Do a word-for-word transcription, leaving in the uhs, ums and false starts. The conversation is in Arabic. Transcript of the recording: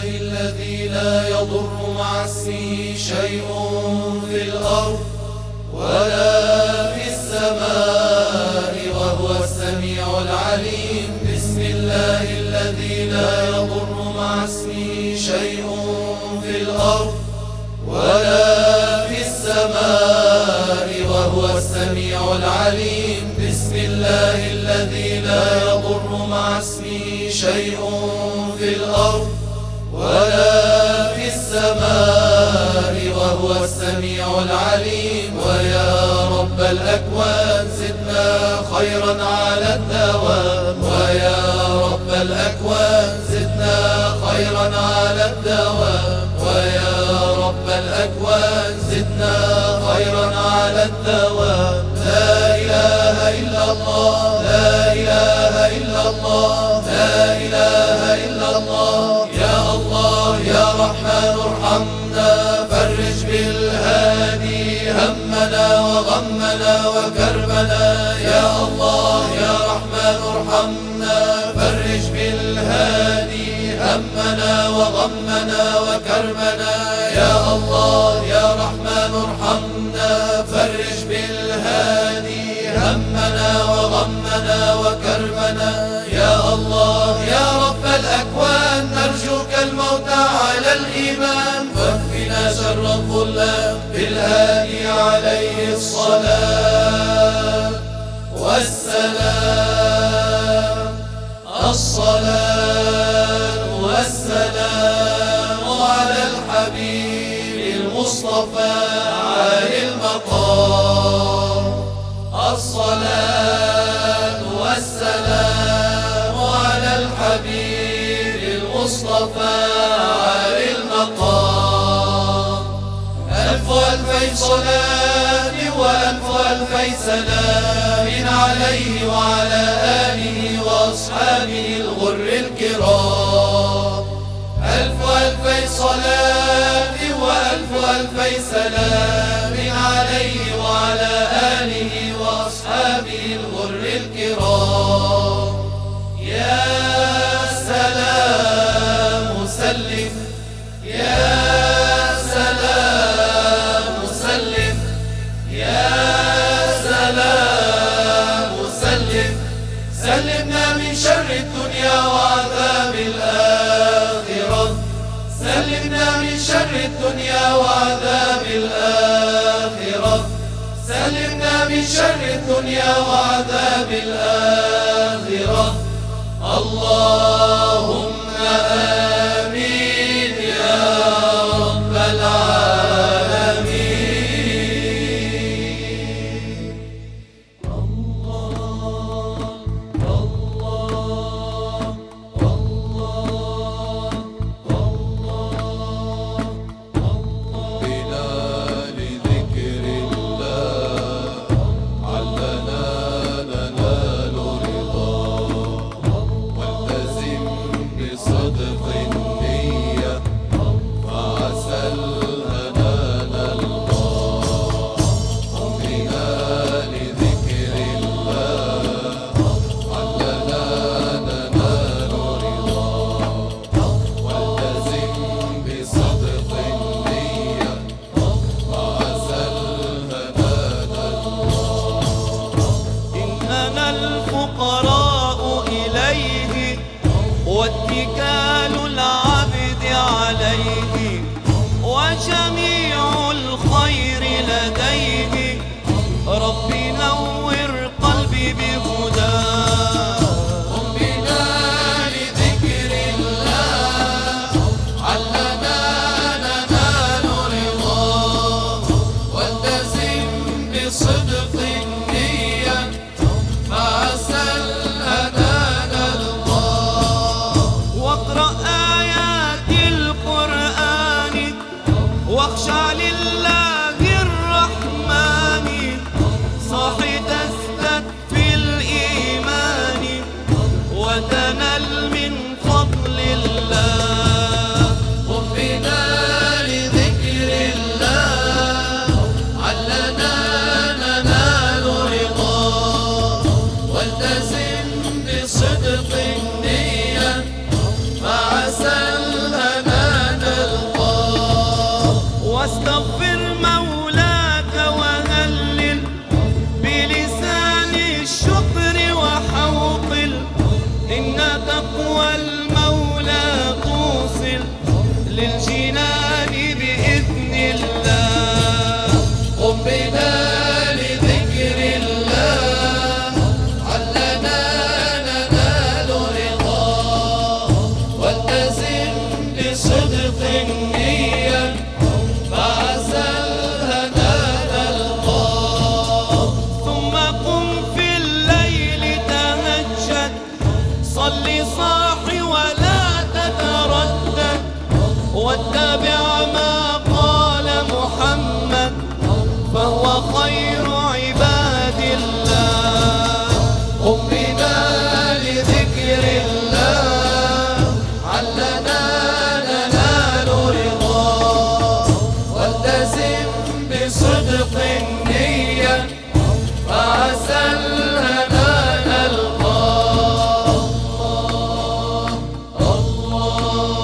الذي لا يضر مع اسمه شيء في الأرض ولا في السماء وهو السميع العليم. بسم الله الذي لا يضر مع اسمه شيء في الأرض ولا في السماء وهو السميع العليم. بسم الله الذي لا يضر مع اسمه شيء في الأرض ولا في السماء وهو السميع العليم. ويا رب الأكوان زدنا خيرا على الدوام، ويا رب الأكوان زدنا خيرا على الدوام، ويا رب الأكوان زدنا خيرا على الدوام. لا إله إلا الله، لا إله إلا الله، لا إله إلا الله. يا الله يا رحمن ارحمنا، فرج بالهادي همنا وغمنا وكربنا. يا الله يا رحمن ارحمنا، فرج بالهادي همنا وغمنا وكربنا. يا الله يا رحمن ارحمنا، فرج بالهادي همنا وغمنا وكربنا. يا الله يا رب الأكوان، نرجوك الموت على الإيمان، واكفنا شر الظلام بالهادي عليه الصلاة والسلام. الصلاة والسلام على الحبيب المصطفى عالي المقام. الصلاة والسلام على الحبيب المصطفى عالي المقام. ألف ألفي صلاة وألف ألفي سلام عليه وعلى آله وأصحابه الغر الكرام. ألف ألفي صلاة وألف ألفي سلام عليه وعلى آله وأصحابه الغر الكرام. يا سلام سلم، يا سلام سلم، يا سلام سلم. سلمنا من شر الدنيا وعذاب الآخرة، سلمنا من شر الدنيا وعذاب الآخرة، سلمنا من شر الدنيا وعذاب الآخرة. اللهم آمين يا رب العالمين. الله الله الله الله الله. بنا لذكر الله علنا ننال رضاه، والتزم واتبع ما قال محمد فهو خير عباد الله. قم بنا لذكر الله علنا ننال رضاه، والتزم بصدق النية فعسى الهنا نلقاه. الله الله